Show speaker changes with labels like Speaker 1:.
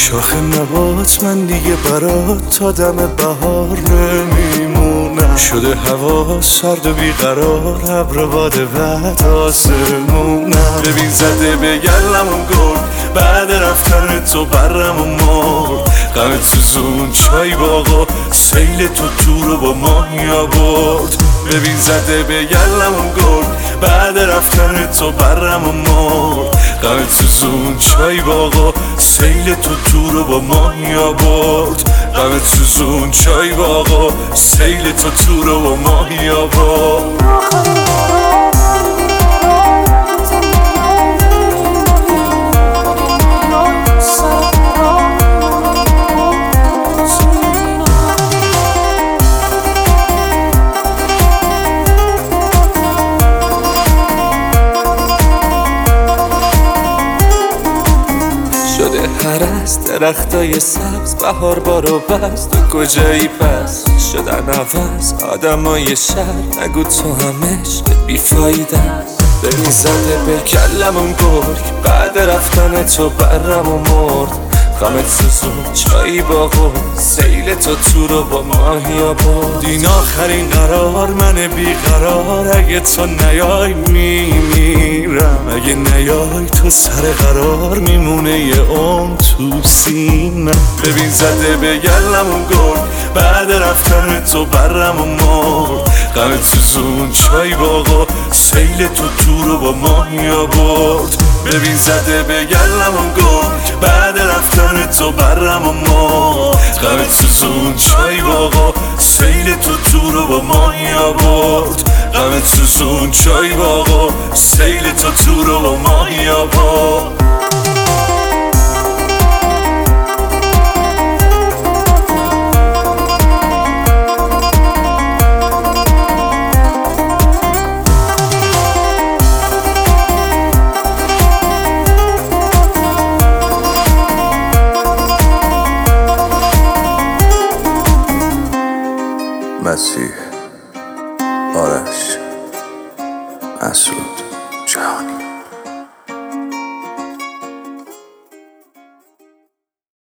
Speaker 1: شاخ نبات من دیگه برات تا دم بهار نمیمونم. شده هوا سرد و بیقرار، ابر باد بعد آسمونم. ببین زده به گلمون گل، بعد رفتن تو برم و مرد. غم سوزون چای باغا، سیل تو رو با ماهی آورد. ببین زده به گلمون گل، بعد رفتن تو برم و مرد. غم سوزون چای باغا، سیل تو رو با ماهی آورد. غم سوزون چای باغا، سیل تو رو با ماهی آورد. شده هرست درختای سبز، بهار بارو بست. تو کجایی پس؟ شدن عوض آدمای شهر، نگو تو هم عشق بیفایده است. ببین زده به کلمون گرگ، بعد رفتن تو برم و مرد. غمت سوزون چایی باغو، سیل تو رو با ماهی آورد. این آخرین قرار من بیقرار، اگه تو نیای میمیرم. اگه نیای تو سر قرار میمونه یه عمر تو سینم. ببین زده به گلمون گل، بعد رفتن تو برم و مرد. غمت سوزون چای باغا، سیل تو رو با ماهی آورد. ببین زده به گلمون گل، بعد رفتن تو برم و مرد. غمت سوزون چای باغا، سیل تو رو با ماهی آورد. غمت سوزون چای باغا، سیل تو رو با ماهی آورد.
Speaker 2: مسیح، آرش، مسعود، جهانی.